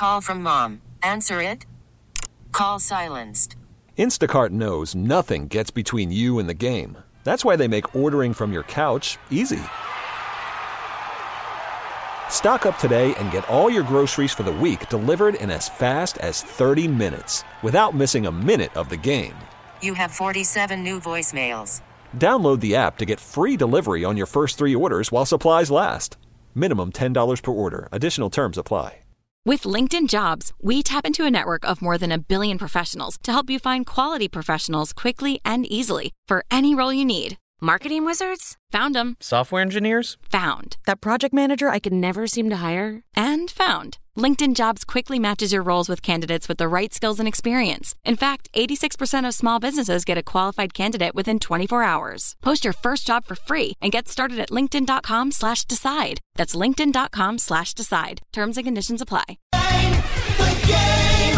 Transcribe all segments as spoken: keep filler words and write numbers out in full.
Call from mom. Answer it. Call silenced. Instacart knows nothing gets between you and the game. That's why they make ordering from your couch easy. Stock up today and get all your groceries for the week delivered in as fast as thirty minutes without missing a minute of the game. You have forty-seven new voicemails. Download the app to get free delivery on your first three orders while supplies last. Minimum ten dollars per order. Additional terms apply. With LinkedIn Jobs, we tap into a network of more than a billion professionals to help you find quality professionals quickly and easily for any role you need. Marketing wizards? Found them. Software engineers? Found. That project manager I could never seem to hire? And found. LinkedIn Jobs quickly matches your roles with candidates with the right skills and experience. In fact, eighty-six percent of small businesses get a qualified candidate within twenty-four hours. Post your first job for free and get started at linkedin.com slash decide. That's linkedin.com slash decide. Terms and conditions apply. The game.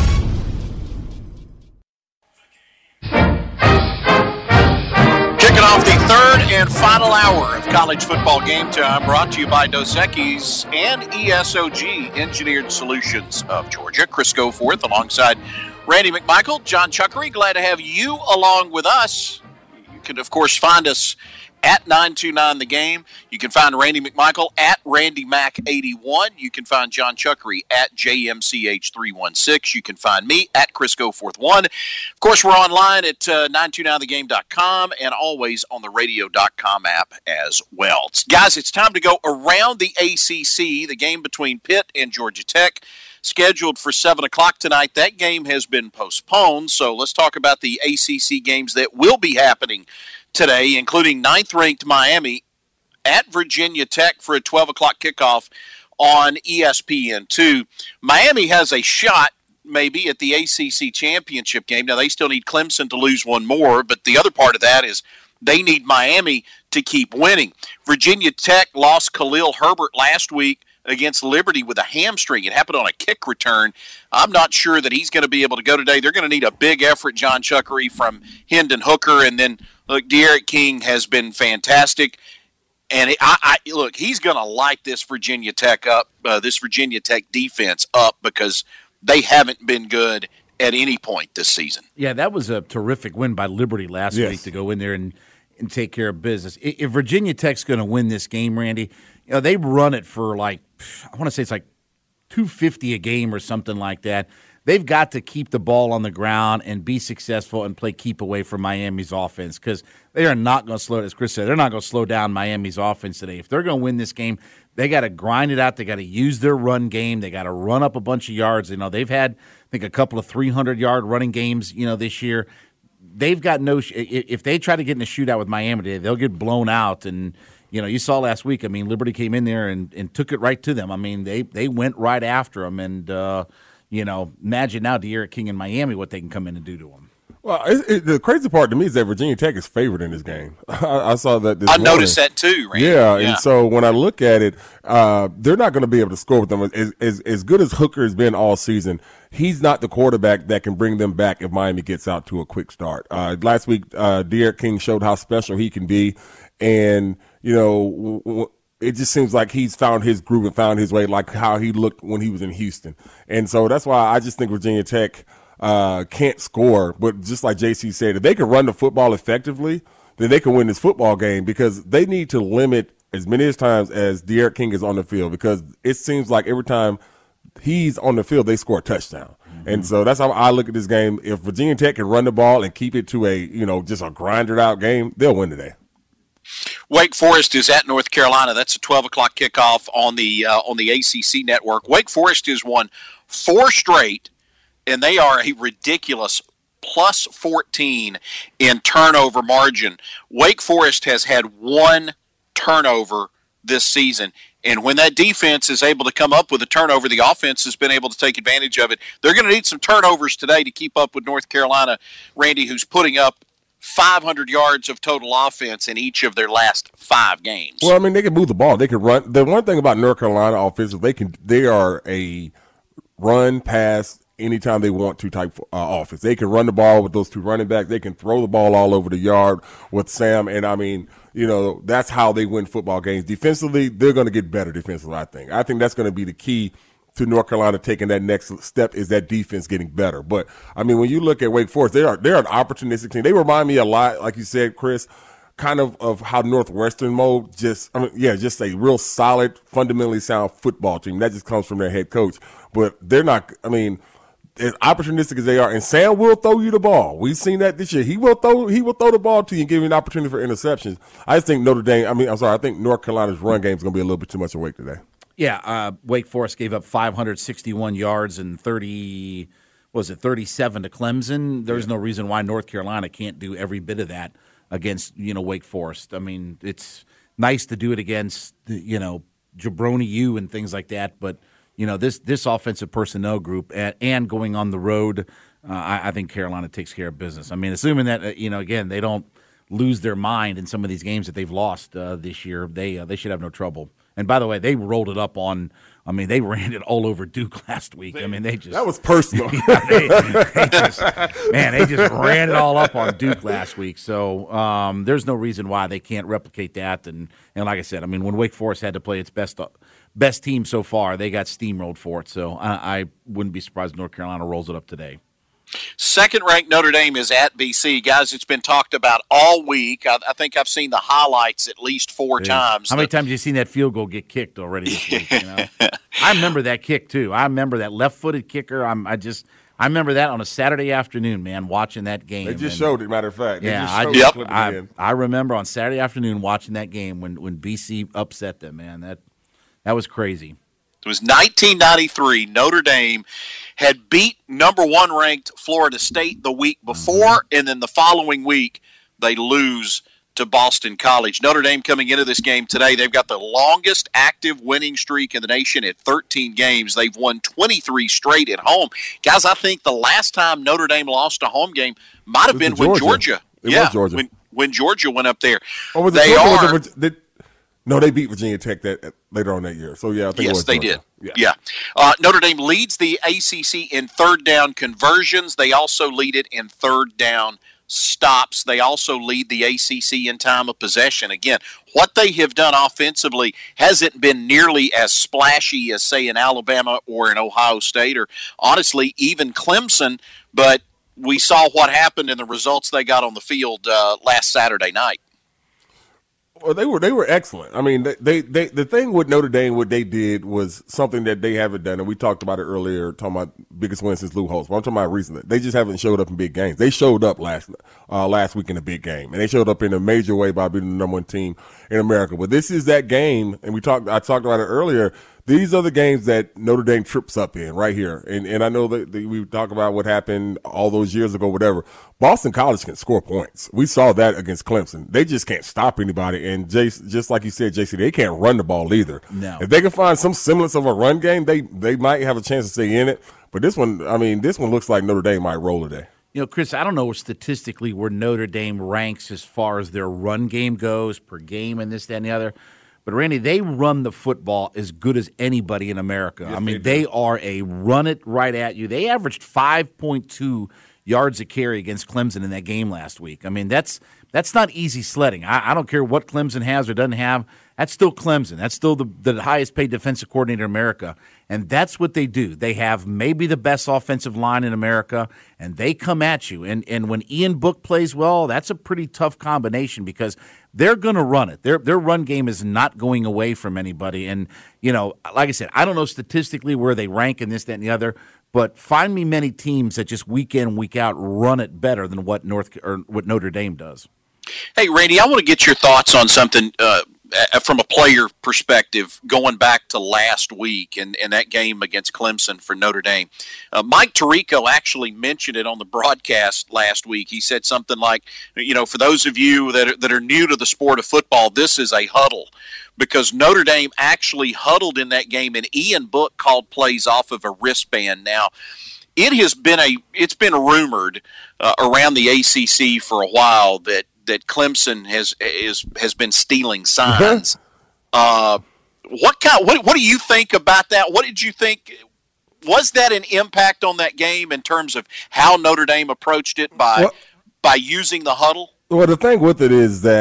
Kicking off the third and final hour of college football game time, brought to you by Dos Equis and E S O G, Engineered Solutions of Georgia. Chris Goforth alongside Randy McMichael, John Chuckery. Glad to have you along with us. You can, of course, find us at nine two nine The Game. You can find Randy McMichael at Randy Mac eighty-one. You can find John Chuckery at J M C H three one six. You can find me at Chris Goforth one. Of course, we're online at uh, nine two nine the game dot com and always on the radio dot com app as well. Guys, it's time to go around the A C C, the game between Pitt and Georgia Tech, scheduled for seven o'clock tonight. That game has been postponed, so let's talk about the A C C games that will be happening today, including ninth-ranked Miami at Virginia Tech for a twelve o'clock kickoff on E S P N two. Miami has a shot maybe at the A C C championship game. Now, they still need Clemson to lose one more, but the other part of that is they need Miami to keep winning. Virginia Tech lost Khalil Herbert last week against Liberty with a hamstring. It happened on a kick return. I'm not sure that he's going to be able to go today. They're going to need a big effort, John Chuckery, from Hendon Hooker. And then, look, De'Aaron King has been fantastic. And it, I, I look, he's going to light this Virginia Tech up, uh, this Virginia Tech defense up, because they haven't been good at any point this season. Yeah, that was a terrific win by Liberty last yes. week to go in there and, and take care of business. If Virginia Tech's going to win this game, Randy, you know, they run it for like, I want to say it's like two fifty a game or something like that. They've got to keep the ball on the ground and be successful and play keep away from Miami's offense, because they are not going to slow, as Chris said, they're not going to slow down Miami's offense today. If they're going to win this game, they got to grind it out. They got to use their run game. They got to run up a bunch of yards. You know, they've had, I think, a couple of three hundred yard running games, you know, this year. They've got no – if they try to get in a shootout with Miami today, they'll get blown out. And, you know, you saw last week, I mean, Liberty came in there and, and took it right to them. I mean, they, they went right after them. And, uh, you know, imagine now De'Aaron King in Miami, what they can come in and do to them. Well, it, it, the crazy part to me is that Virginia Tech is favored in this game. I, I saw that this I morning. noticed that too, Randy. Yeah, yeah, and so when I look at it, uh, they're not going to be able to score with them. As, as, as good as Hooker has been all season, he's not the quarterback that can bring them back if Miami gets out to a quick start. Uh, last week, uh, De'Aaron King showed how special he can be, and, you know, w- w- it just seems like he's found his groove and found his way, like how he looked when he was in Houston. And so that's why I just think Virginia Tech uh, can't score. But just like J C said, if they can run the football effectively, then they can win this football game, because they need to limit as many times as De'Aaron King is on the field, because it seems like every time he's on the field, they score a touchdown. Mm-hmm. And so that's how I look at this game. If Virginia Tech can run the ball and keep it to a, you know, just a grinded out game, they'll win today. Wake Forest is at North Carolina. That's a twelve o'clock kickoff on the uh, on the A C C network. Wake Forest has won four straight, and they are a ridiculous plus fourteen in turnover margin. Wake Forest has had one turnover this season, and when that defense is able to come up with a turnover, the offense has been able to take advantage of it. They're going to need some turnovers today to keep up with North Carolina, Randy, who's putting up five hundred yards of total offense in each of their last five games. Well, I mean, they can move the ball. They can run. The one thing about North Carolina offense is they can. They are a run, pass, anytime they want to type uh, offense. They can run the ball with those two running backs. They can throw the ball all over the yard with Sam. And, I mean, you know, that's how they win football games. Defensively, they're going to get better defensively, I think. I think that's going to be the key to North Carolina taking that next step is that defense getting better. But, I mean, when you look at Wake Forest, they are they're an opportunistic team. They remind me a lot, like you said, Chris, kind of of how Northwestern mode just, I mean, yeah, just a real solid, fundamentally sound football team. That just comes from their head coach. But they're not, I mean, as opportunistic as they are, and Sam will throw you the ball. We've seen that this year. He will throw he will throw the ball to you and give you an opportunity for interceptions. I just think Notre Dame, I mean, I'm sorry, I think North Carolina's run game is going to be a little bit too much of Wake today. Yeah, uh, Wake Forest gave up five hundred sixty-one yards and thirty, what was it, thirty-seven to Clemson. There's yeah. no reason why North Carolina can't do every bit of that against, you know, Wake Forest. I mean, it's nice to do it against, you know, Jabroni U and things like that, but you know, this this offensive personnel group and, and going on the road, uh, I, I think Carolina takes care of business. I mean, assuming that, uh, you know, again, they don't lose their mind in some of these games that they've lost uh, this year, they uh, they should have no trouble. And by the way, they rolled it up on, I mean, they ran it all over Duke last week. I mean, they just. That was personal. yeah, they, they just, man, they just ran it all up on Duke last week. So um, there's no reason why they can't replicate that. And, and like I said, I mean, when Wake Forest had to play its best best team so far, they got steamrolled for it. So I, I wouldn't be surprised if North Carolina rolls it up today. Second-ranked Notre Dame is at B C. Guys, it's been talked about all week. I, I think I've seen the highlights at least four times. How many times have you seen that field goal get kicked already this week? You know? I remember that kick, too. I remember that left-footed kicker. I'm, I just – I remember that on a Saturday afternoon, man, watching that game. They just and, showed it, matter of fact. They yeah, just I, showed yep, it I, I remember on Saturday afternoon watching that game when, when B C upset them, man. That that was crazy. It was nineteen ninety-three. Notre Dame had beat number one ranked Florida State the week before, mm-hmm. and then the following week they lose to Boston College. Notre Dame coming into this game today, they've got the longest active winning streak in the nation at thirteen games. They've won twenty-three straight at home. Guys, I think the last time Notre Dame lost a home game might have been when Georgia. Georgia. It yeah, was Georgia. When, when Georgia went up there. Oh, was it they Georgia, are. was it, they, no, they beat Virginia Tech that later on that year. So, yeah, I think yes, it was they Georgia. did. Yeah. yeah. Uh, Notre Dame leads the A C C in third down conversions. They also lead it in third down stops. They also lead the A C C in time of possession. Again, what they have done offensively hasn't been nearly as splashy as, say, in Alabama or in Ohio State or, honestly, even Clemson. But we saw what happened in the results they got on the field uh, last Saturday night. Well, they were they were excellent. I mean, they, they they the thing with Notre Dame, what they did was something that they haven't done, and we talked about it earlier, talking about biggest win since Lou Holtz. But I'm talking about recently. They just haven't showed up in big games. They showed up last uh, last week in a big game, and they showed up in a major way by being the number one team in America. But this is that game, and we talked. I talked about it earlier. These are the games that Notre Dame trips up in right here. And and I know that, that we talk about what happened all those years ago, whatever. Boston College can score points. We saw that against Clemson. They just can't stop anybody. And Jace, just like you said, J C, they can't run the ball either. No. If they can find some semblance of a run game, they, they might have a chance to stay in it. But this one, I mean, this one looks like Notre Dame might roll today. You know, Chris, I don't know statistically where Notre Dame ranks as far as their run game goes per game and this, that, and the other. But, Randy, they run the football as good as anybody in America. Yes, I mean, they, they are a run it right at you. They averaged five point two yards a carry against Clemson in that game last week. I mean, that's that's not easy sledding. I, I don't care what Clemson has or doesn't have. That's still Clemson. That's still the, the highest paid defensive coordinator in America. And that's what they do. They have maybe the best offensive line in America, and they come at you. And and when Ian Book plays well, that's a pretty tough combination because they're going to run it. Their their run game is not going away from anybody. And, you know, like I said, I don't know statistically where they rank in this, that, and the other, but find me many teams that just week in, week out run it better than what North or what Notre Dame does. Hey, Randy, I want to get your thoughts on something uh, from a player perspective going back to last week and, and that game against Clemson for Notre Dame. Uh, Mike Tirico actually mentioned it on the broadcast last week. He said something like, you know, for those of you that are, that are new to the sport of football, this is a huddle. Because Notre Dame actually huddled in that game, and Ian Book called plays off of a wristband. Now, it has been a it's been rumored uh, around the A C C for a while that that Clemson has is has been stealing signs. uh, what kind? What what do you think about that? What did you think? Was that an impact on that game in terms of how Notre Dame approached it by well, by using the huddle? Well, the thing with it is that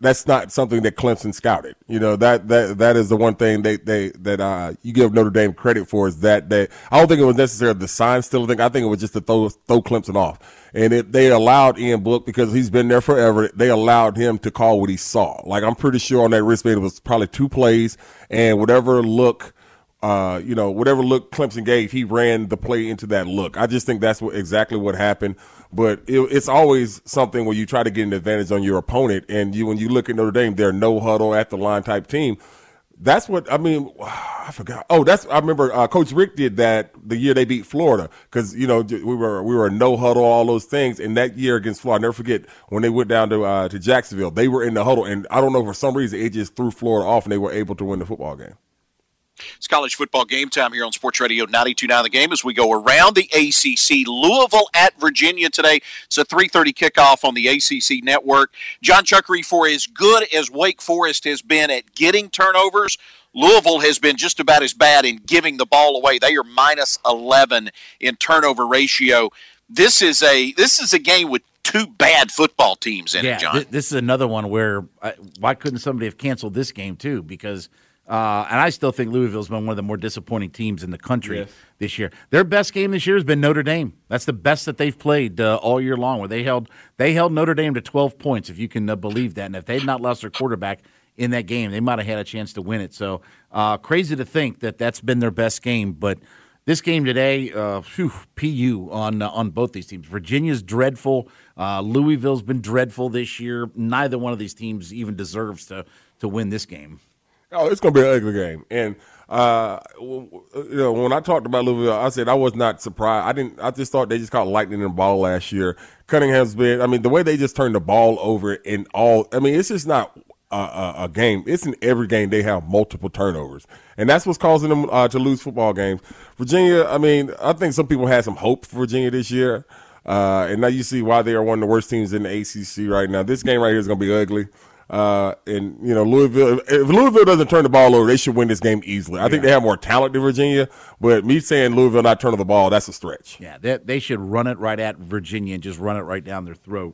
that's not something that Clemson scouted. You know, that that that is the one thing they they that uh, you give Notre Dame credit for is that they. I don't think it was necessarily the sign still thing. I think it was just to throw throw Clemson off, and it, they allowed Ian Book because he's been there forever. They allowed him to call what he saw. Like I'm pretty sure on that wristband it was probably two plays and whatever look. Uh, you know, whatever look Clemson gave, he ran the play into that look. I just think that's what, exactly what happened. But it, it's always something where you try to get an advantage on your opponent. And you, when you look at Notre Dame, they're no huddle at the line type team. That's what I mean. I forgot. Oh, that's I remember uh, Coach Rick did that the year they beat Florida because you know we were we were no huddle, all those things. And that year against Florida, I'll never forget when they went down to uh, to Jacksonville, they were in the huddle, and I don't know for some reason it just threw Florida off, and they were able to win the football game. It's college football game time here on Sports Radio ninety-two point nine The Game as we go around the A C C. Louisville at Virginia today. It's a three thirty kickoff on the A C C network. John Chuckery, for as good as Wake Forest has been at getting turnovers, Louisville has been just about as bad in giving the ball away. They are minus eleven in turnover ratio. This is a this is a game with two bad football teams in yeah, it, John. Th- this is another one where I, why couldn't somebody have canceled this game too? Because Uh, and I still think Louisville's been one of the more disappointing teams in the country yes. this year. Their best game this year has been Notre Dame. That's the best that they've played uh, all year long, where they held they held Notre Dame to twelve points, if you can uh, believe that. And if they had not lost their quarterback in that game, they might have had a chance to win it. So uh, crazy to think that that's been their best game. But this game today, uh, whew, P U on uh, on both these teams. Virginia's dreadful. Uh, Louisville's been dreadful this year. Neither one of these teams even deserves to to win this game. Oh, it's going to be an ugly game. And, uh, you know, when I talked about Louisville, I said I was not surprised. I didn't. I just thought they just caught lightning in the ball last year. Cunningham's been, I mean, the way they just turned the ball over in all, I mean, it's just not a, a, a game. It's in every game they have multiple turnovers. And that's what's causing them uh, to lose football games. Virginia, I mean, I think some people had some hope for Virginia this year. Uh, and now you see why they are one of the worst teams in the A C C right now. This game right here is going to be ugly. Uh, and, you know, Louisville, if, if Louisville doesn't turn the ball over, they should win this game easily. I yeah. think they have more talent than Virginia, but me saying Louisville not turning the ball, that's a stretch. Yeah, they, they should run it right at Virginia and just run it right down their throat.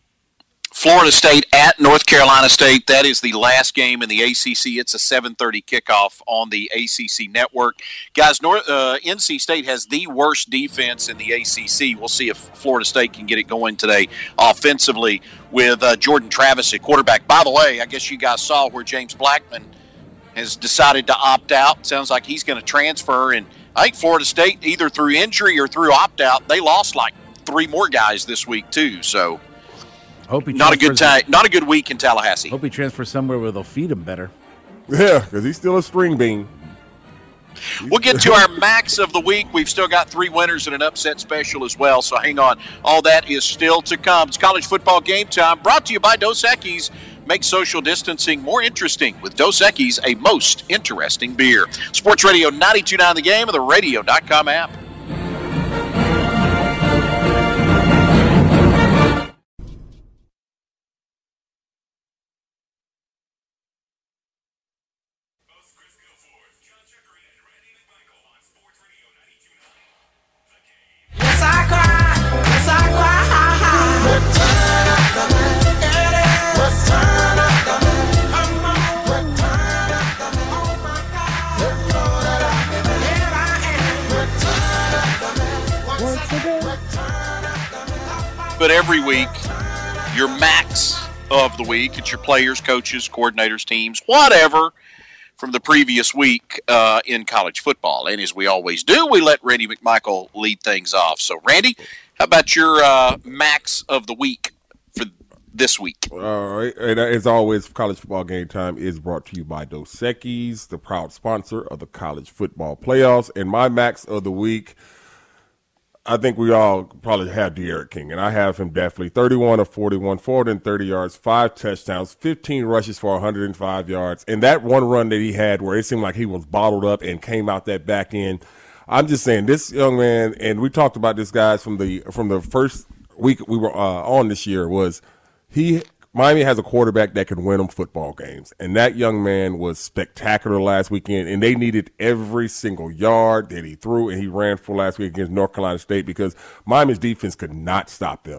Florida State at North Carolina State. That is the last game in the A C C. It's a seven thirty kickoff on the A C C network. Guys, North, uh, N C State has the worst defense in the A C C. We'll see if Florida State can get it going today offensively with uh, Jordan Travis at quarterback. By the way, I guess you guys saw where James Blackman has decided to opt out. Sounds like he's going to transfer. And I think Florida State, either through injury or through opt-out, they lost like three more guys this week too. So Hope he not a good time, not a good week in Tallahassee. Hope he transfers somewhere where they'll feed him better. Yeah, because he's still a string bean. We'll get to our max of the week. We've still got three winners and an upset special as well, so hang on. All that is still to come. It's college football game time, brought to you by Dos Equis. Make social distancing more interesting with Dos Equis, a most interesting beer. Sports Radio ninety-two point nine The Game and the radio dot com app. But every week, your max of the week, it's your players, coaches, coordinators, teams, whatever, from the previous week uh, in college football. And as we always do, we let Randy McMichael lead things off. So, Randy, how about your uh, max of the week for this week? All right. And as always, college football game time is brought to you by Dos Equis, the proud sponsor of the college football playoffs. And my max of the week, I think we all probably have De'Aaron King, and I have him definitely. thirty-one of forty-one, four hundred thirty yards, five touchdowns, fifteen rushes for one hundred five yards. And that one run that he had where it seemed like he was bottled up and came out that back end, I'm just saying this young man, and we talked about this, guys, from the from the first week we were uh, on this year, was he – Miami has a quarterback that can win them football games, and that young man was spectacular last weekend, and they needed every single yard that he threw and he ran for last week against North Carolina State because Miami's defense could not stop them.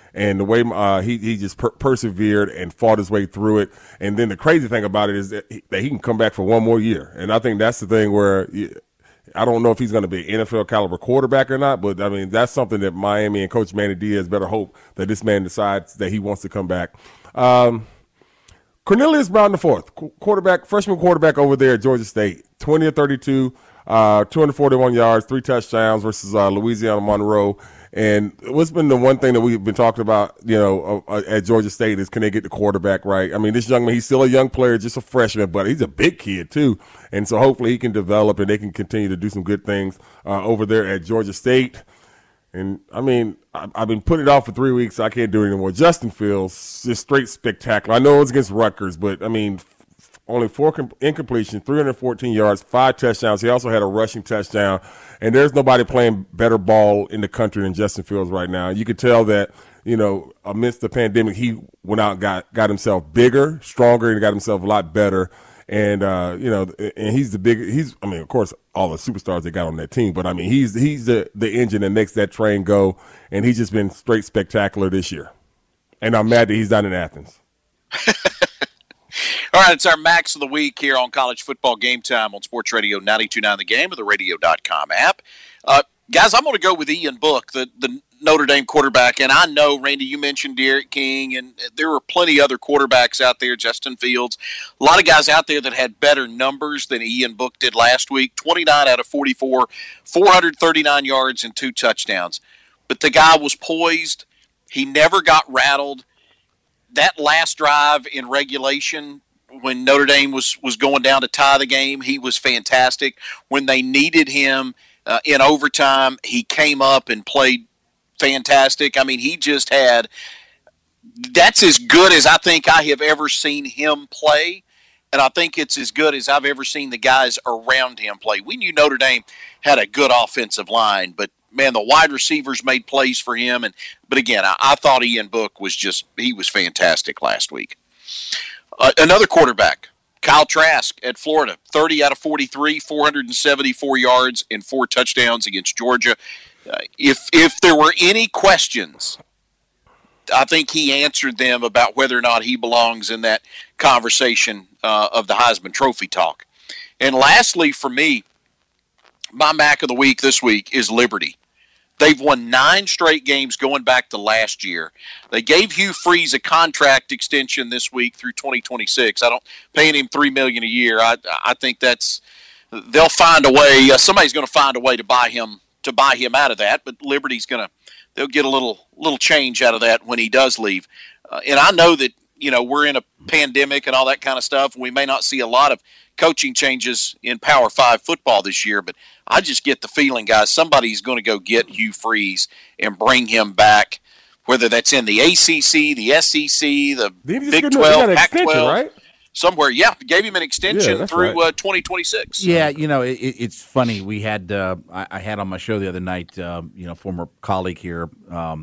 And the way uh, he he just per- persevered and fought his way through it. And then the crazy thing about it is that he, that he can come back for one more year. And I think that's the thing where I don't know if he's going to be an N F L caliber quarterback or not. But I mean, that's something that Miami and Coach Manny Diaz better hope that this man decides that he wants to come back. Um, Cornelius Brown the fourth, quarterback, freshman quarterback over there at Georgia State, twenty of thirty-two, uh, two hundred forty-one yards, three touchdowns versus uh, Louisiana Monroe. And what's been the one thing that we've been talking about, you know, uh, at Georgia State is can they get the quarterback right? I mean, this young man, he's still a young player, just a freshman, but he's a big kid too. And so hopefully he can develop and they can continue to do some good things uh, over there at Georgia State. And, I mean, I, I've been putting it off for three weeks. So I can't do it anymore. Justin Fields, just straight spectacular. I know it was against Rutgers, but, I mean, only four com- incompletions, three hundred fourteen yards, five touchdowns. He also had a rushing touchdown. And there's nobody playing better ball in the country than Justin Fields right now. You could tell that, you know, amidst the pandemic, he went out and got, got himself bigger, stronger, and got himself a lot better. And, uh, you know, and he's the big, he's, I mean, of course, all the superstars they got on that team, but I mean, he's, he's the, the engine that makes that train go. And he's just been straight spectacular this year. And I'm mad that he's not in Athens. All right, it's our Max of the Week here on College Football Game Time on Sports Radio ninety-two point nine The Game or the radio dot com app. Uh, guys, I'm going to go with Ian Book, the, the Notre Dame quarterback. And I know, Randy, you mentioned Derek King, and there were plenty other quarterbacks out there, Justin Fields. A lot of guys out there that had better numbers than Ian Book did last week, twenty-nine out of forty-four, four hundred thirty-nine yards and two touchdowns. But the guy was poised. He never got rattled. That last drive in regulation, when Notre Dame was, was going down to tie the game, he was fantastic. When they needed him uh, in overtime, he came up and played fantastic. I mean, he just had – that's as good as I think I have ever seen him play, and I think it's as good as I've ever seen the guys around him play. We knew Notre Dame had a good offensive line, but, man, the wide receivers made plays for him. And But, again, I, I thought Ian Book was just – he was fantastic last week. Uh, another quarterback, Kyle Trask at Florida, thirty out of forty-three, four hundred seventy-four yards and four touchdowns against Georgia. Uh, if if there were any questions, I think he answered them about whether or not he belongs in that conversation uh, of the Heisman Trophy talk. And lastly, for me, my Mac of the Week this week is Liberty. They've won nine straight games going back to last year. They gave Hugh Freeze a contract extension this week through twenty twenty-six. I don't paying him three million dollars a year. I I think that's they'll find a way. Uh, somebody's going to find a way to buy him to buy him out of that. But Liberty's going to they'll get a little little change out of that when he does leave. Uh, and I know that you know we're in a pandemic and all that kind of stuff. We may not see a lot of coaching changes in Power Five football this year, but I just get the feeling, guys, somebody's going to go get Hugh Freeze and bring him back, whether that's in the A C C, the S E C, the Big twelve, Pac twelve, right? Somewhere. Yeah, gave him an extension yeah, through right. uh, twenty twenty-six. Yeah, you know, it, it's funny. We had uh, I, I had on my show the other night, uh, you know, former colleague here um,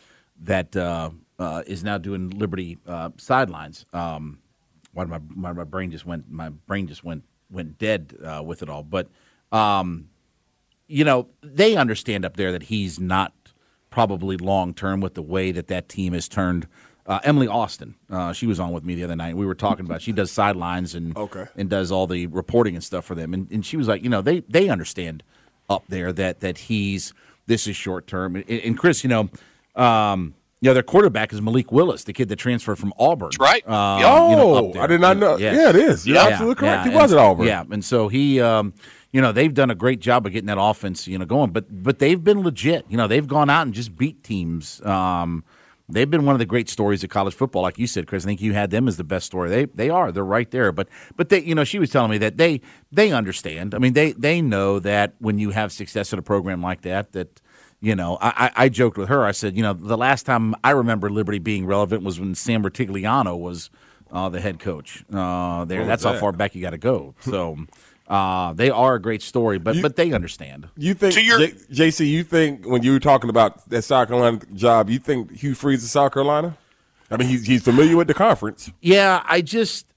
that uh, uh, is now doing Liberty uh, sidelines. Um, why my, my my brain just went my brain just went went dead uh, with it all, but. Um, You know, they understand up there that he's not probably long-term with the way that that team has turned. Uh, Emily Austin, uh, she was on with me the other night. We were talking about she does sidelines and okay. and does all the reporting and stuff for them. And, and she was like, you know, they they understand up there that that he's this is short-term. And, and Chris, you know, um, you know, their quarterback is Malik Willis, the kid that transferred from Auburn. That's right. Um, oh, you know, I did not know. Yes. Yeah, it is. You're yeah. absolutely correct. Yeah. He was at Auburn. Yeah, and so he um, – you know, they've done a great job of getting that offense, you know, going. But but they've been legit. You know, they've gone out and just beat teams. Um, they've been one of the great stories of college football, like you said, Chris. I think you had them as the best story. They they are. They're right there. But but they, you know, she was telling me that they they understand. I mean, they they know that when you have success at a program like that, that you know, I, I joked with her. I said, you know, the last time I remember Liberty being relevant was when Sam Bertigliano was uh, the head coach. Uh, there, that's that? how far back you got to go. So. Uh, they are a great story, but you, but they understand. You think, your, J- J C, you think when you were talking about that South Carolina job, you think Hugh Freeze is South Carolina? I mean, he's, he's familiar with the conference. Yeah, I just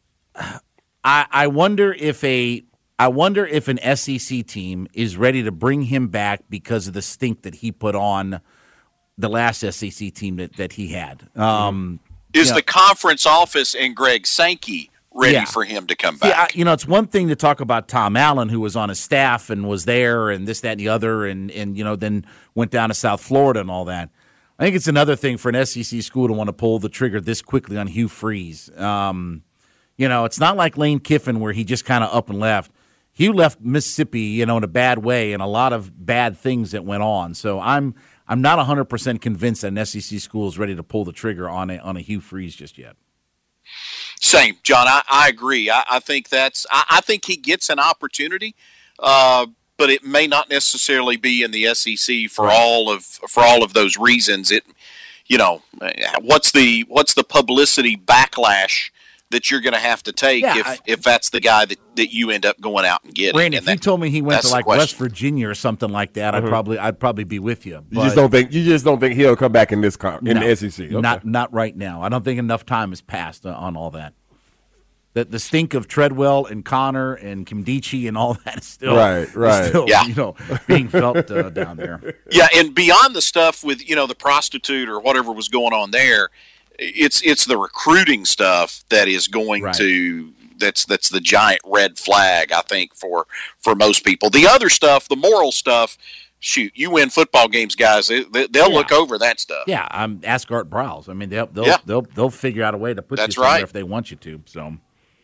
I, I wonder if a I wonder if an S E C team is ready to bring him back because of the stink that he put on the last S E C team that, that he had. Um, Is yeah. the conference office and Greg Sankey ready Yeah. for him to come Yeah, back? I, you know, it's one thing to talk about Tom Allen, who was on his staff and was there and this, that, and the other, and, and you know, then went down to South Florida and all that. I think it's another thing for an S E C school to want to pull the trigger this quickly on Hugh Freeze. Um, you know, it's not like Lane Kiffin where he just kind of up and left. Hugh left Mississippi, you know, in a bad way and a lot of bad things that went on. So I'm I'm not one hundred percent convinced that an S E C school is ready to pull the trigger on a, on a Hugh Freeze just yet. Same, John. I, I agree. I, I think that's. I, I think he gets an opportunity, uh, but it may not necessarily be in the S E C for Right. all of for all of those reasons. It, you know, what's the what's the publicity backlash that you're going to have to take Yeah, if I- if that's the guy that, that you end up going out and getting? Randy, And if you that- told me he went that's to the like West question. Virginia or something like that, I'd probably I'd probably be with you. You just don't think you just don't think he'll come back in this con- in No, the S E C. Okay. Not not right now. I don't think enough time has passed uh, on all that. The the stink of Treadwell and Connor and Kimdichie and all that is still Right, is right. still, Yeah. you know, being felt uh, down there. Yeah, and beyond the stuff with, you know, the prostitute or whatever was going on there, it's it's the recruiting stuff that is going Right. to that's that's the giant red flag, I think, for for most people. The other stuff, the moral stuff, shoot, you win football games, guys. They, they, they'll Yeah. look over that stuff. Yeah, I'm ask Art Browse. I mean, they'll they'll Yeah. they'll, they'll figure out a way to put That's you somewhere right. if they want you to. So,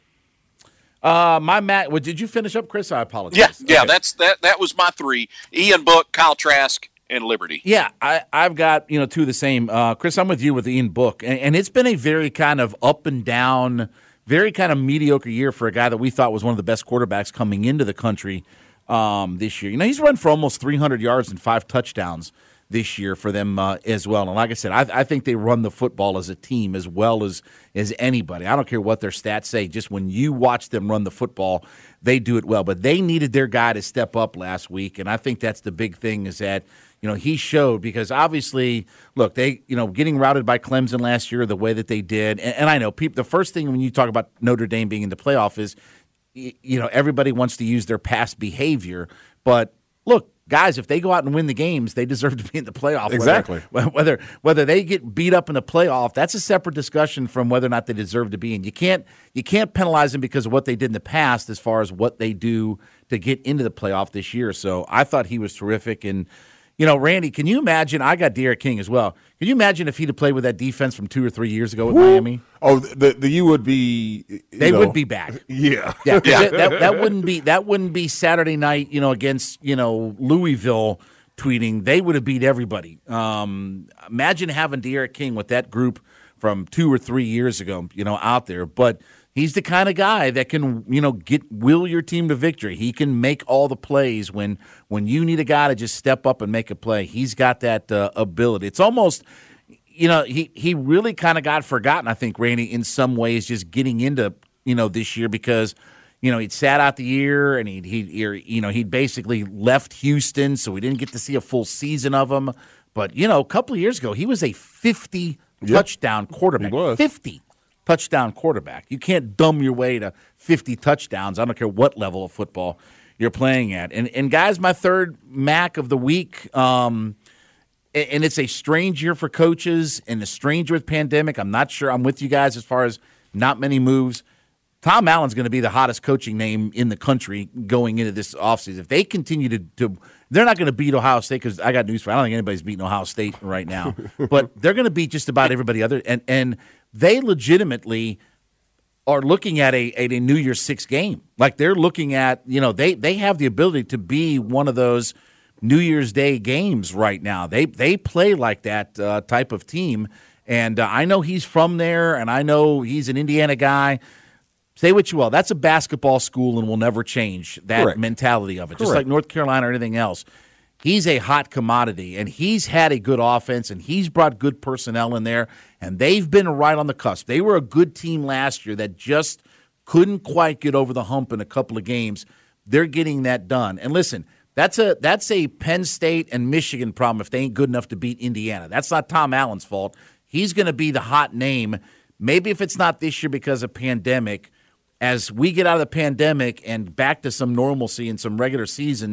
uh, my Matt, well, did you finish up, Chris? I apologize. Yeah, yeah, Okay. that's that. That was my three: Ian Book, Kyle Trask, and Liberty. Yeah, I, I've got, you know, two of the same. Uh, Chris, I'm with you with Ian Book. And, and it's been a very kind of up and down, very kind of mediocre year for a guy that we thought was one of the best quarterbacks coming into the country um, this year. You know, he's run for almost three hundred yards and five touchdowns this year for them uh, as well. And like I said, I, I think they run the football as a team as well as, as anybody. I don't care what their stats say. Just when you watch them run the football, they do it well. But they needed their guy to step up last week, and I think that's the big thing is that, you know, he showed because obviously, look, they, you know, getting routed by Clemson last year the way that they did, and, and I know people. The first thing when you talk about Notre Dame being in the playoff is, y- you know, everybody wants to use their past behavior, but look, guys, if they go out and win the games, they deserve to be in the playoff. Exactly. Whether whether, whether they get beat up in the playoff, that's a separate discussion from whether or not they deserve to be in. You can't you can't penalize them because of what they did in the past as far as what they do to get into the playoff this year. So I thought he was terrific. And, you know, Randy, can you imagine? I got Derek King as well. Can you imagine if he'd have played with that defense from two or three years ago with Miami? Oh, the the you would be. you They know, would be back. Yeah. Yeah, 'cause Yeah. That, that, that wouldn't be that wouldn't be Saturday night, you know, against, you know, Louisville tweeting. They would have beat everybody. Um, imagine having De'Aaron King with that group from two or three years ago, you know, out there. But he's the kind of guy that can, you know, get will your team to victory. He can make all the plays when when you need a guy to just step up and make a play. He's got that uh, ability. It's almost, you know, he he really kind of got forgotten, I think, Randy, in some ways, just getting into, you know, this year because, you know, he'd sat out the year and he'd, he'd you know, he'd basically left Houston, so we didn't get to see a full season of him. But, you know, a couple of years ago, he was a fifty touchdown quarterback. He was. fifty touchdown quarterback. You can't dumb your way to fifty touchdowns. I don't care what level of football you're playing at. And, and guys, my third Mac of the week, um, and it's a strange year for coaches and a strange year with pandemic. I'm not sure I'm with you guys as far as not many moves. Tom Allen's going to be the hottest coaching name in the country going into this offseason. If they continue to, to they're not going to beat Ohio State because I got news for you. I don't think anybody's beating Ohio State right now. But they're going to beat just about everybody other. And, and they legitimately are looking at a, at a New Year's Six game. Like they're looking at, you know, they, they have the ability to be one of those New Year's Day games right now. They they play like that uh, type of team, and uh, I know he's from there, and I know he's an Indiana guy. Say what you will, that's a basketball school and will never change that Correct. mentality of it, just Correct. like North Carolina or anything else. He's a hot commodity, and he's had a good offense, and he's brought good personnel in there, and they've been right on the cusp. They were a good team last year that just couldn't quite get over the hump in a couple of games. They're getting that done. And listen, That's a that's a Penn State and Michigan problem if they ain't good enough to beat Indiana. That's not Tom Allen's fault. He's going to be the hot name. Maybe if it's not this year because of pandemic, as we get out of the pandemic and back to some normalcy and some regular seasons,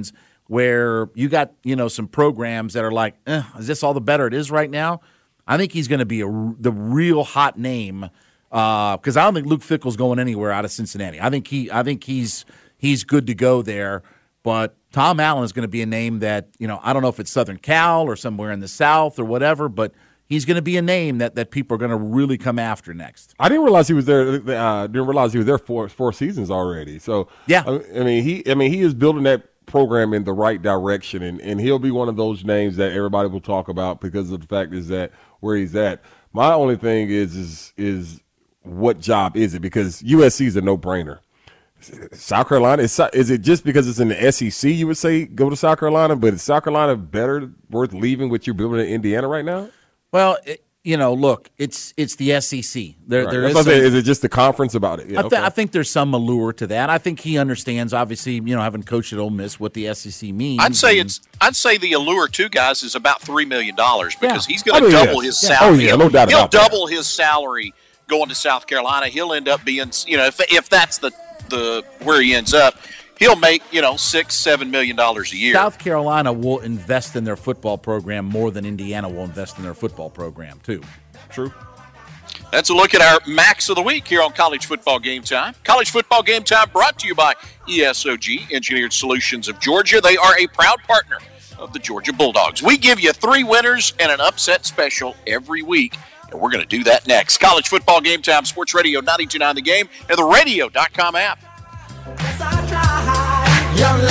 where you got, you know, some programs that are like, eh, is this all the better it is right now? I think he's going to be a, the real hot name because uh, I don't think Luke Fickell's going anywhere out of Cincinnati. I think he, I think he's he's good to go there. But Tom Allen is going to be a name that, you know, I don't know if it's Southern Cal or somewhere in the South or whatever, but he's going to be a name that, that people are going to really come after next. I didn't realize he was there. Uh, didn't realize he was there for four seasons already. So yeah, I, I mean he, I mean he is building that program in the right direction, and, and he'll be one of those names that everybody will talk about because of the fact is that where he's at. My only thing is is is what job is it? Because U S C is a no brainer. South Carolina, is, is it just because it's in the S E C you would say go to South Carolina, but is South Carolina better, worth leaving what you're building in Indiana right now? Well, it, you know, look, it's it's the S E C. There, right. there is, is, some, is it just the conference about it? Yeah, I, th- okay. I think there's some allure to that. I think he understands, obviously, you know, having coached at Ole Miss, what the S E C means. I'd say and, it's. I'd say the allure to guys is about three million dollars because Yeah. he's going to Oh, yeah. double his Yeah. salary. Oh, yeah, no doubt He'll about that. double his salary going to South Carolina. He'll end up being, you know, if if that's the the where he ends up, he'll make, you know, six, seven million dollars a year. South Carolina will invest in their football program more than Indiana will invest in their football program, too. True. That's a look at our Max of the Week here on College Football Game Time. College Football Game Time brought to you by E S O G, Engineered Solutions of Georgia. They are a proud partner of the Georgia Bulldogs. We give you three winners and an upset special every week, and we're going to do that next. College Football Game Time, Sports Radio ninety-two point nine The Game, and the radio dot com app. Yes, I tried. Your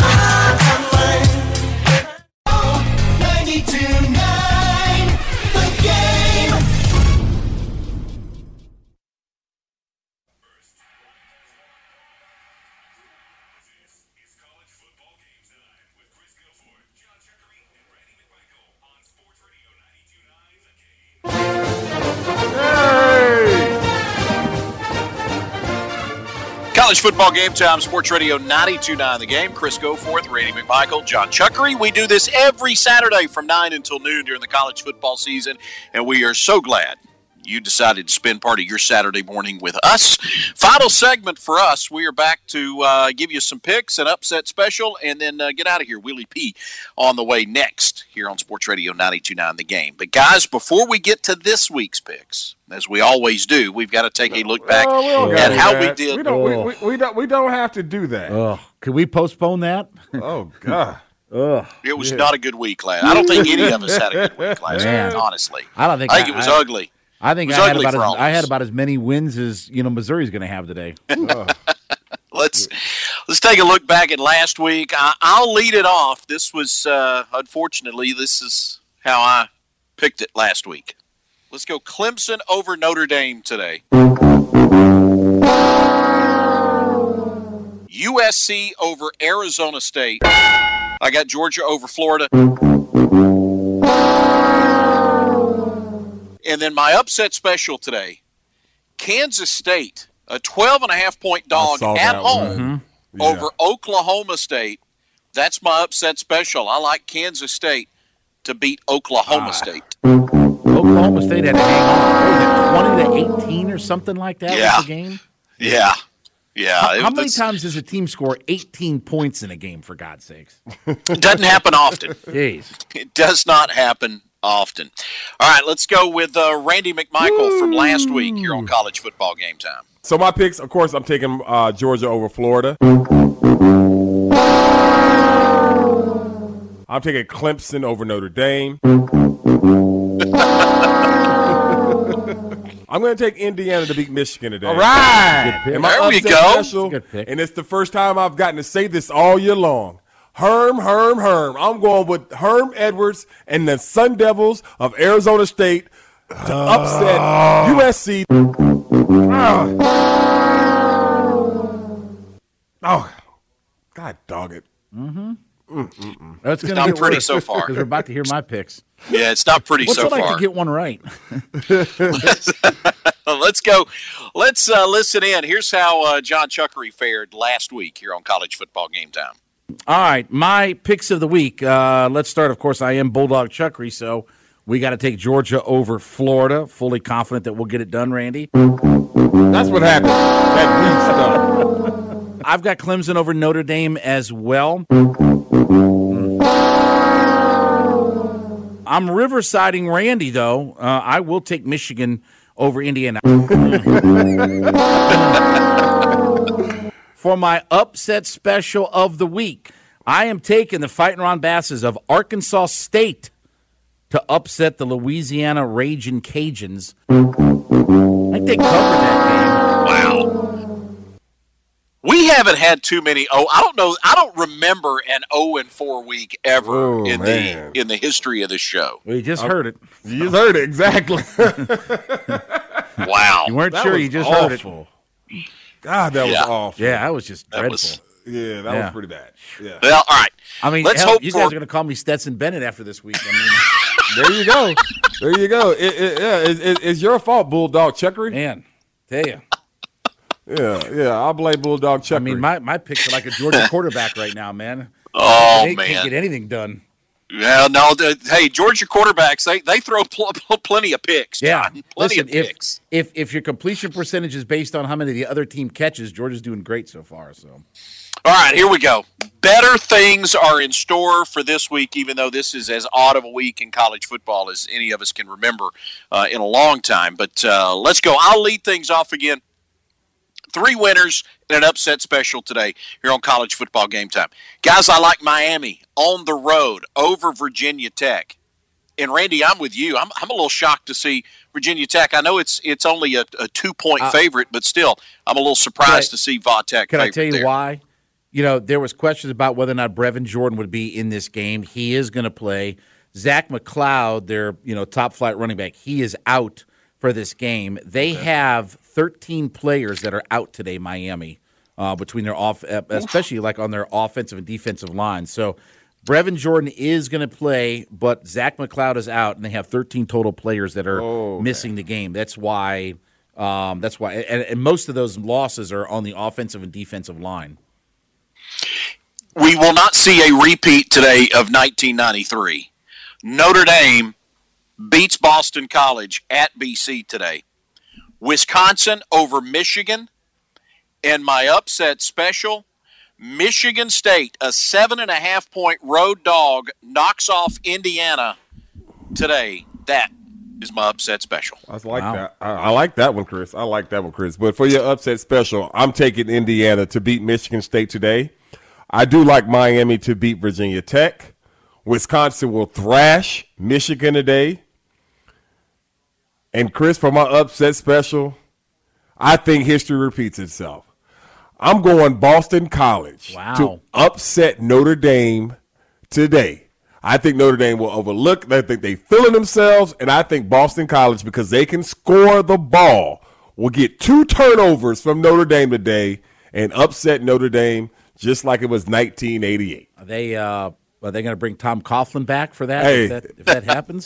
life of mine. ninety-two point nine The Game. College Football Game Time, Sports Radio ninety-two point nine The Game. Chris Goforth, Randy McMichael, John Chuckery. We do this every Saturday from nine until noon during the college football season, and we are so glad you decided to spend part of your Saturday morning with us. Final segment for us. We are back to uh, give you some picks, an upset special, and then uh, get out of here. Willie P on the way next here on Sports Radio ninety-two point nine The Game. But, guys, before we get to this week's picks, as we always do, we've got to take a look back Oh, we don't at gotta how do we that. did. We don't, we, we, we don't. We don't have to do that. Oh, could we postpone that? Oh God. Ugh. It was not a good week last. I don't think any of us had a good week last Man. week, honestly. I don't think I think I- it was I- ugly. I think It was I had, ugly about for as, all of I had us. about as many wins as, you know, Missouri's going to have today. Let's let's take a look back at last week. I, I'll lead it off. This was, uh, unfortunately, this is how I picked it last week. Let's go Clemson over Notre Dame today. U S C over Arizona State. I got Georgia over Florida. And then my upset special today, Kansas State, a twelve and a half point dog saw at that home one. Yeah. over Oklahoma State. That's my upset special. I like Kansas State to beat Oklahoma Ah. State. Oklahoma State had to hang on. What was it, twenty to eighteen or something like that Yeah. was the game? Yeah. Yeah. How, it how many was- times does a team score eighteen points in a game, for God's sakes? It doesn't happen often. Jeez. It does not happen often. All right, let's go with uh, Randy McMichael from last week here on College Football Game Time. So my picks, of course, I'm taking uh, Georgia over Florida. I'm taking Clemson over Notre Dame. I'm going to take Indiana to beat Michigan today. All right. And my There we upset go. special, Good pick. and it's the first time I've gotten to say this all year long. Herm, Herm, Herm. I'm going with Herm Edwards and the Sun Devils of Arizona State to upset U S C. Oh, God dog it. That's going to not get pretty worse, so far. because we're about to hear my picks. Yeah, it's not pretty What's so it like far. to get one right? Let's go. Let's uh, listen in. Here's how uh, John Chuckery fared last week here on College Football Game Time. All right, my picks of the week. Uh, let's start. Of course, I am Bulldog Chuckery, so we got to take Georgia over Florida. Fully confident that we'll get it done, Randy. That's what happened. That weak stuff. I've got Clemson over Notre Dame as well. I'm Riversiding Randy, though. Uh, I will take Michigan over Indiana. For my upset special of the week, I am taking the Fighting Ron Basses of Arkansas State to upset the Louisiana Ragin' Cajuns. I think they covered that game. Wow. We haven't had too many. Oh, I don't know. I don't remember an oh and four week ever Oh, in man. the in the history of the show. Well, you just heard it. You just heard it, exactly. Wow. You weren't That sure, was you just awful. heard it. God, that Yeah. was awful. Yeah, that was just That dreadful. was- Yeah, that Yeah. was pretty bad. Yeah. Well, all right. I mean, Let's hell, hope you for- guys are going to call me Stetson Bennett after this week. I mean, There you go. There you go. It, it, yeah, it, it, it's your fault, Bulldog Checkery. man, tell you. Yeah, yeah. I'll blame Bulldog Checkery. I mean, my, my picks are like a Georgia quarterback right now, man. Oh, they man. can't get anything done. Well, no. The, hey, Georgia quarterbacks, they, they throw pl- pl- plenty of picks, Yeah. John. Plenty Listen, of if, picks. if if your completion percentage is based on how many the other team catches, Georgia's doing great so far. So All right, here we go. Better things are in store for this week, even though this is as odd of a week in college football as any of us can remember uh, in a long time. But uh, let's go. I'll lead things off again. Three winners and an upset special today here on College Football Game Time. Guys, I like Miami on the road over Virginia Tech. And, Randy, I'm with you. I'm, I'm a little shocked to see Virginia Tech. I know it's it's only a, a two-point Uh, favorite, but still, I'm a little surprised I- to see Va Tech can I favorite tell you there. why? You know, there was questions about whether or not Brevin Jordan would be in this game. He is going to play. Zach McLeod, their you know top flight running back, he is out for this game. They have thirteen players that are out today, Miami, uh, between their off, especially like on their offensive and defensive line. So Brevin Jordan is going to play, but Zach McLeod is out, and they have thirteen total players that are Oh, okay. missing the game. That's why. Um, that's why, and, and most of those losses are on the offensive and defensive line. We will not see a repeat today of nineteen ninety-three. Notre Dame beats Boston College at B C today. Wisconsin over Michigan. And my upset special, Michigan State, a seven and a half point road dog, knocks off Indiana today. That is my upset special. I like Wow. that. I, I like that one, Chris. I like that one, Chris. But for your upset special, I'm taking Indiana to beat Michigan State today. I do like Miami to beat Virginia Tech. Wisconsin will thrash Michigan today. And Chris, for my upset special, I think history repeats itself. I'm going Boston College Wow. to upset Notre Dame today. I think Notre Dame will overlook. I think they feeling themselves, and I think Boston College, because they can score the ball, will get two turnovers from Notre Dame today and upset Notre Dame just like it was nineteen eighty-eight. Are they uh, are they going to bring Tom Coughlin back for that? Hey. If that, if that happens,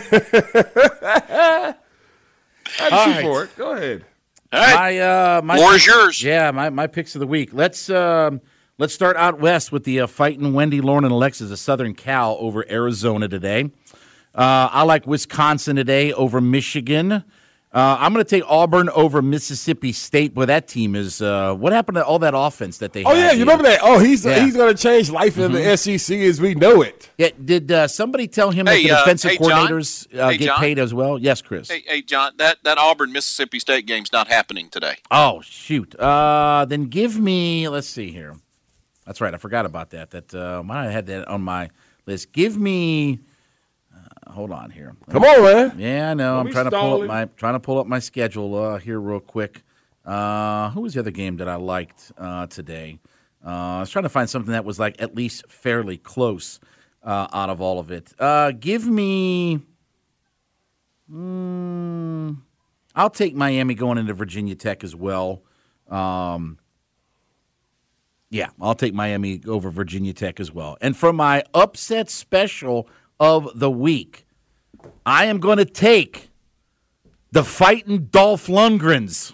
I'd All shoot right. for it. Go ahead. All right. my uh, my Floor is yours. Yeah, my, my picks of the week. Let's um, let's start out west with the uh, fighting Wendy, Lauren, and Alexis of Southern Cal over Arizona today. Uh, I like Wisconsin today over Michigan. Uh, I'm going to take Auburn over Mississippi State. Boy, that team is. Uh, what happened to all that offense that they? Oh had yeah, you here? remember that? Oh, he's Yeah. he's going to change life in the S E C as we know it. Yeah, did uh, somebody tell him Hey, that the uh, defensive hey, John? coordinators uh, Hey, get John? paid as well? Yes, Chris. Hey, hey, John, that, that Auburn Mississippi State game's not happening today. Oh shoot! Uh, then give me. Let's see here. That's right. I forgot about that. That uh, I had that on my list. Give me. Uh, hold on here. Come on, man. Yeah, I know. Don't I'm be trying to pull stalling. up my trying to pull up my schedule uh, here real quick. Uh, who was the other game that I liked uh, today? Uh, I was trying to find something that was like at least fairly close uh, out of all of it. Uh, give me. Mm, I'll take Miami going into Virginia Tech as well. Um, yeah, I'll take Miami over Virginia Tech as well. And for my upset special of the week, I am going to take the fighting Dolph Lundgrens.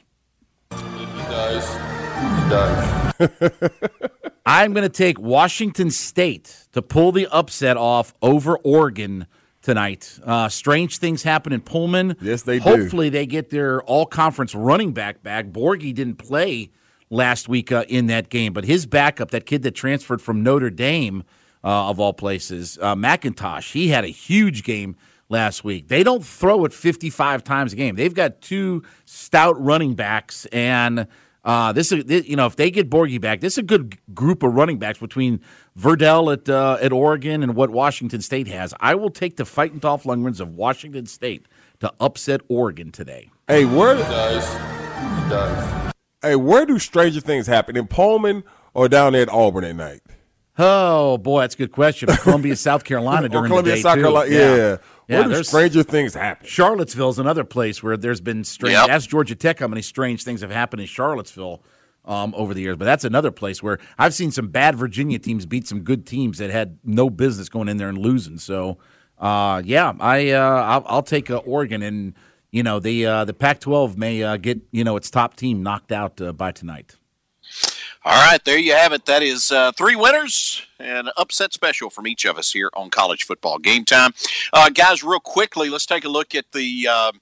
I'm going to take Washington State to pull the upset off over Oregon tonight. Uh, strange things happen in Pullman. Yes, they do. Hopefully they get their all-conference running back back. Borghi didn't play last week uh, in that game, but his backup, that kid that transferred from Notre Dame, uh, of all places. Uh, McIntosh, he had a huge game last week. They don't throw it fifty-five times a game. They've got two stout running backs, and uh, this is, you know, if they get Borghi back, this is a good group of running backs between Verdell at uh, at Oregon and what Washington State has. I will take the Fighting Dolph Lundgrens of Washington State to upset Oregon today. Hey, where He does. He does. Hey, where do stranger things happen? In Pullman or down there at Auburn at night? Oh boy, that's a good question. Columbia, South Carolina during Columbia, the day South too. Carolina, yeah. yeah. Where do there's- stranger things happen? Charlottesville's another place where there's been strange. Yep. Ask Georgia Tech how many strange things have happened in Charlottesville um, over the years. But that's another place where I've seen some bad Virginia teams beat some good teams that had no business going in there and losing. So, uh, yeah, I uh, I'll, I'll take uh, Oregon, and you know the uh, the Pac twelve may uh, get you know its top team knocked out uh, by tonight. All right, there you have it. That is uh, three winners and an upset special from each of us here on College Football Game Time. Uh, guys, real quickly, let's take a look at the uh,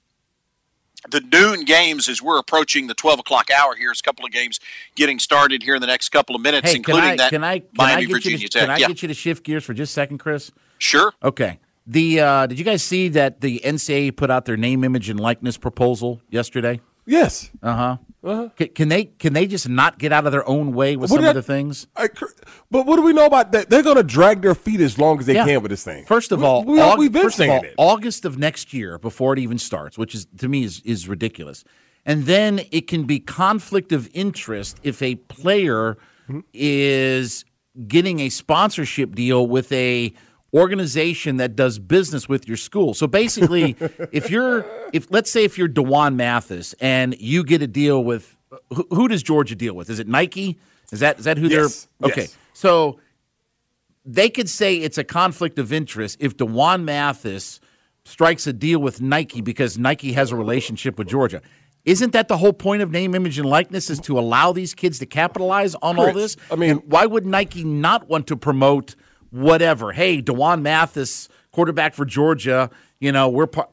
the noon games as we're approaching the twelve o'clock hour here. There's a couple of games getting started here in the next couple of minutes, Hey, including can I, that can I, can Miami, I get Virginia you to, Tech. Can I yeah, get you to shift gears for just a second, Chris? sure. Okay. The uh, did you guys see that the N C double A put out their name, image, and likeness proposal yesterday? Yes. Uh huh. Uh-huh. Can, can they can they just not get out of their own way with What some did of I- the things? I, but what do we know about that? They're going to drag their feet as long as they Yeah. can with this thing. First of We- all, we, Aug- we've been first of saying all, it. August of next year before it even starts, which is to me is is ridiculous. And then it can be conflict of interest if a player Mm-hmm. is getting a sponsorship deal with a organization that does business with your school. So basically, if you're if let's say if you're DeJuan Mathis and you get a deal with who, who does Georgia deal with? Is it Nike? Is that is that who Yes, they're okay? yes. So they could say it's a conflict of interest if DeJuan Mathis strikes a deal with Nike because Nike has a relationship with Georgia. Isn't that the whole point of name, image, and likeness is to allow these kids to capitalize on all Chris, this? I mean- And why would Nike not want to promote whatever? Hey, DeJuan Mathis, quarterback for Georgia, you know, we're part.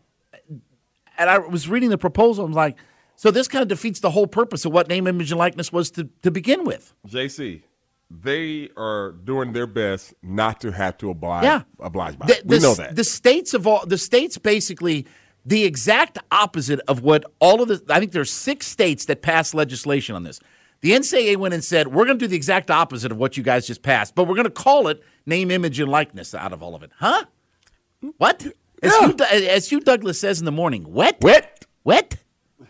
And I was reading the proposal. I'm like, so this kind of defeats the whole purpose of what name, image, and likeness was to, to begin with. J C, they are doing their best not to have to oblige, Yeah, oblige by The- it. We the- know that. the states of all the states basically the exact opposite of what all of the. I think there's six states that passed legislation on this. The N C double A went and said we're going to do the exact opposite of what you guys just passed, but we're going to call it name, image, and likeness out of all of it. Huh? What? As, Yeah. Hugh, as Hugh Douglas says in the morning, wet, Wet. wet.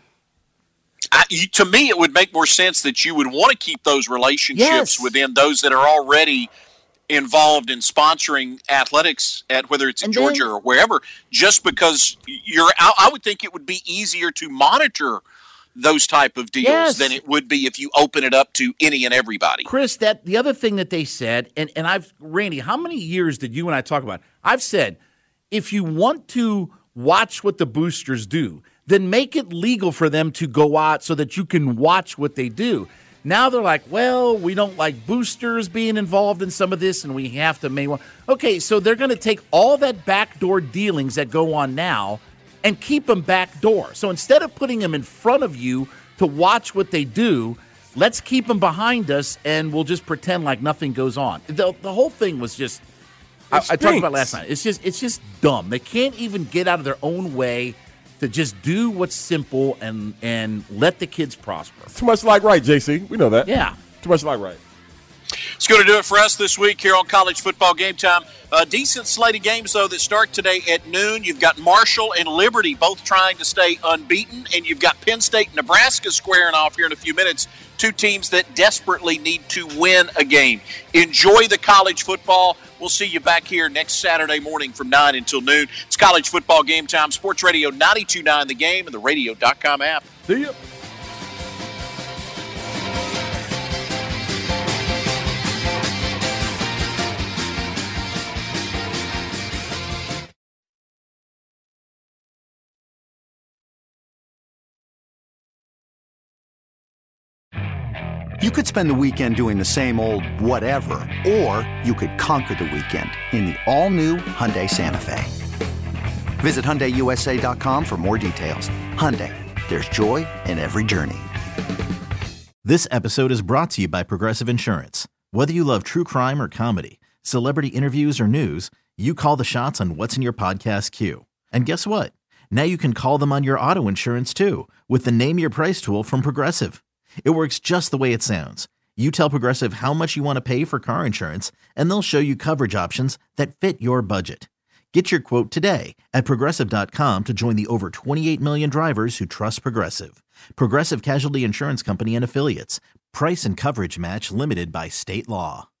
I, you, to me, it would make more sense that you would want to keep those relationships Yes. within those that are already involved in sponsoring athletics at whether it's in And Georgia then- or wherever, just because you're I, I would think it would be easier to monitor those type of deals Yes. than it would be if you open it up to any and everybody. Chris, that the other thing that they said, and, and I've Randy, how many years did you and I talk about? I've said, if you want to watch what the boosters do, then make it legal for them to go out so that you can watch what they do. Now they're like, well, we don't like boosters being involved in some of this, and we have to make one. Okay, so they're going to take all that backdoor dealings that go on now and keep them backdoor. So instead of putting them in front of you to watch what they do, let's keep them behind us, and we'll just pretend like nothing goes on. The, the whole thing was just, I, I talked about it last night. It's just, it's just dumb. They can't even get out of their own way to just do what's simple and and let the kids prosper. Too much like right, J C. We know that. Yeah. Too much like right. It's going to do it for us this week here on College Football Game Time. A decent slate of games, though, that start today at noon. You've got Marshall and Liberty both trying to stay unbeaten, and you've got Penn State and Nebraska squaring off here in a few minutes. Two teams that desperately need to win a game. Enjoy the college football. We'll see you back here next Saturday morning from nine until noon. It's College Football Game Time. Sports Radio ninety-two point nine The Game and the radio dot com app. See ya. You could spend the weekend doing the same old whatever, or you could conquer the weekend in the all-new Hyundai Santa Fe. Visit Hyundai U S A dot com for more details. Hyundai, there's joy in every journey. This episode is brought to you by Progressive Insurance. Whether you love true crime or comedy, Celebrity interviews or news, you call the shots on what's in your podcast queue. And guess what? Now you can call them on your auto insurance too with the Name Your Price tool from Progressive. It works just the way it sounds. You tell Progressive how much you want to pay for car insurance, and they'll show you coverage options that fit your budget. Get your quote today at Progressive dot com to join the over twenty-eight million drivers who trust Progressive. Progressive Casualty Insurance Company and Affiliates. Price and coverage match limited by state law.